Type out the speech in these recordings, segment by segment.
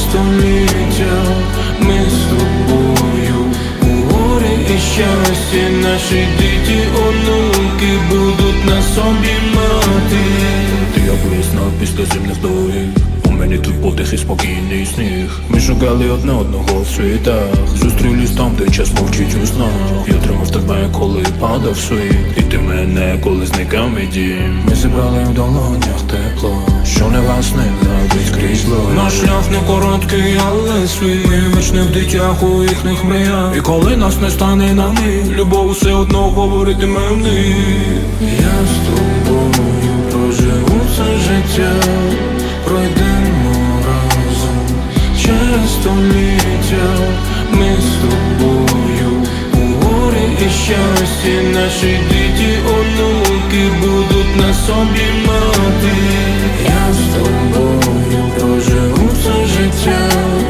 століття ми з тобою у горі і щасті. Наші діти, онуки будуть нас обіймати. Ти як весна після зимних доріг, у мене тут подих і спокійний сніг. Ми шукали одне одного в світах, зустрілись там, де час мовчить у снах. Я тримав тебе, коли падав світ, і ти мене, коли зникав мій дім. Ми зібрали в долонях тепло, що не гасне навіть крізь зло. Наш шлях не короткий, але свій. Ми вічні в дитях у їхніх мріях. І коли нас не стане на них, любов все одно говоритиме в них. Я з тобою проживу це життя, пройдемо разом через століття. Ми з тобою у горі і щасті. Наші діти, онуки будуть нас обіймати. Я з тобою проживу це життя,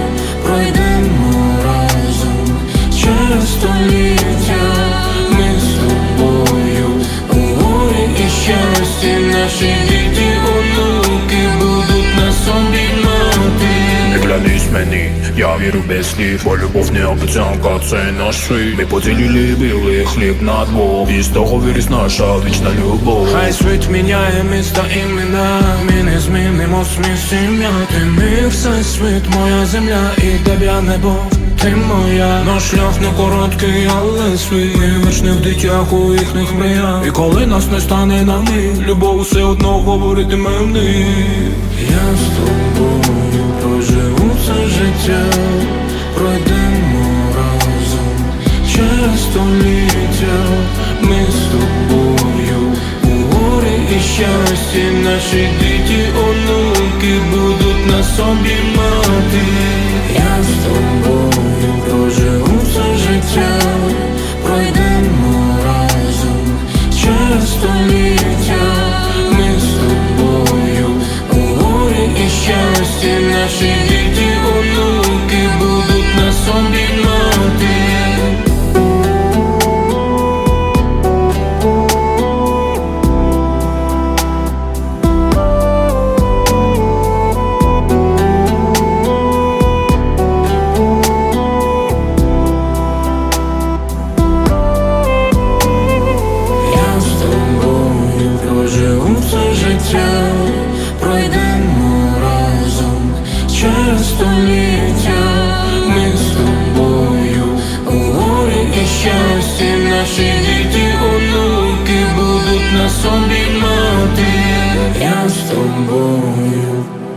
пройдемо разом через століття. Ми з тобою у горі і щасті. Наші діти, онуки будуть нас обіймати. Не клянись мені, я вірю без слів, бо любов не обіцянка, це наш світ. Ми поділили білий хліб на двох, і з того виріс наша вічна любов. Хай світ міняє міста, імена, ми не змінимо сміх сім'я. Ти мій всесвіт, моя земля, і тебе небо, ти моя. Наш шлях не короткий, але свій. Ми вічні в дитях у їхніх мріях. І коли нас не стане на них, любов все одно говоритиме в них. Я з тобою проживу це життя, пройдемо разом через століття. Ми з тобою у горі і щасті. Наші діти, онуки будуть нас обіймати. Я з тобою проживу це життя, пройдемо разом через століття. Ми з тобою у горі і щасті. Наші діти, онуки будуть нас обіймати. Пройдемо разом через століття. Ми з тобою у горі і щасті. Наші діти, онуки будуть нас обіймати. Я з тобою.